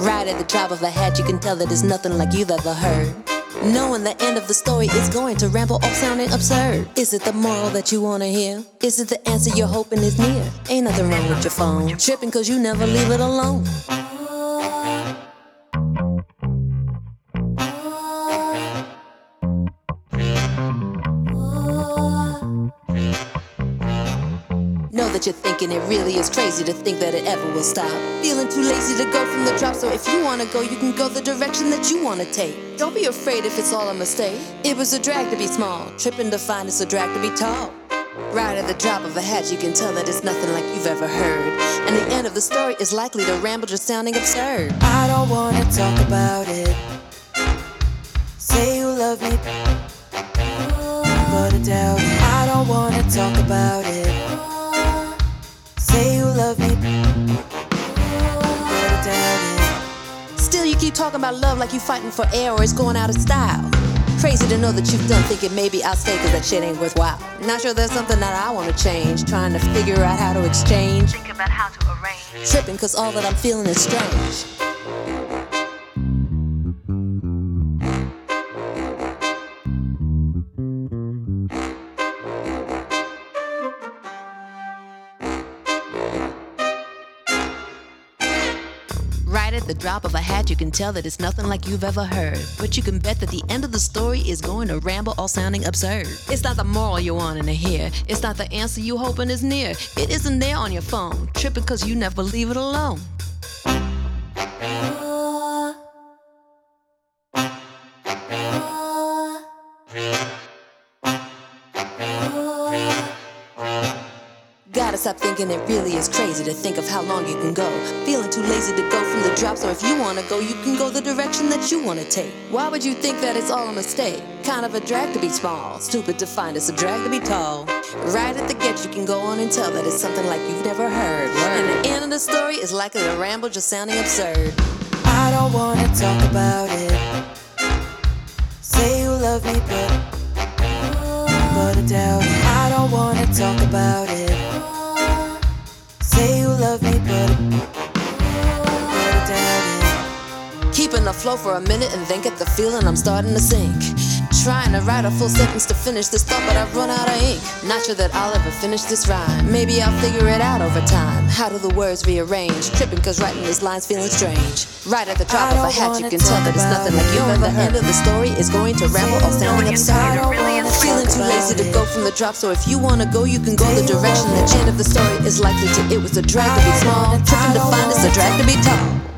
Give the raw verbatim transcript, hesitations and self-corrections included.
Right at the drop of a hat, you can tell that it's nothing like you've ever heard. Knowing the end of the story is going to ramble off sounding absurd. Is it the moral that you wanna hear? Is it the answer you're hoping is near? Ain't nothing wrong with your phone, tripping cause you never leave it alone. Know that you're thinking it really is crazy to think that it ever will stop. Feeling too lazy to go from the drop, so if you wanna go, you can go the direction that you wanna take. Don't be afraid if it's all a mistake. It was a drag to be small, tripping to find it's a drag to be tall. Right at the drop of a hat, you can tell that it's nothing like you've ever heard. And the end of the story is likely to ramble, just sounding absurd. I don't wanna talk about it. Say you love me, but I doubt it. I don't wanna talk about it. Say you love me, but I doubt it. Still you keep talking about love like you fighting for air or it's going out of style. Crazy to know that you've done thinking maybe I'll stay cause that shit ain't worthwhile. Not sure there's something that I wanna change. Trying to figure out how to exchange. Think about how to arrange. Tripping cause all that I'm feeling is strange. Right at the drop of a hat, you can tell that it's nothing like you've ever heard. But you can bet that the end of the story is going to ramble, all sounding absurd. It's not the moral you're wanting to hear. It's not the answer you hoping is near. It isn't there on your phone, tripping cause you never leave it alone. Gotta stop thinking it really is crazy to think of how long you can go. Feeling too lazy to go from the drop, so if you wanna go, you can go the direction that you wanna take. Why would you think that it's all a mistake? Kind of a drag to be small, stupid to find it's a drag to be tall. Right at the get, you can go on and tell that it's something like you've never heard. And the end of the story is likely to ramble, just sounding absurd. I don't wanna talk about it. Say you love me, but, but I doubt it. I don't wanna talk about it. Say you love me, but, but I doubt it. Keeping afloat for a minute and then get the feeling I'm starting to sink. Trying to write a full sentence to finish this thought, but I've run out of ink. Not sure that I'll ever finish this rhyme. Maybe I'll figure it out over time. How do the words rearrange? Tripping cause writing this line's feeling strange. Right at the drop of a hat, you can tell that it's nothing like you've ever heard. The end of the story is going to ramble, all sounding absurd. Feeling too lazy to go from the drop, so if you wanna go, you can go the direction. The end of the story is likely to, it was a drag to be small. Tripping to find it's a drag to be tall.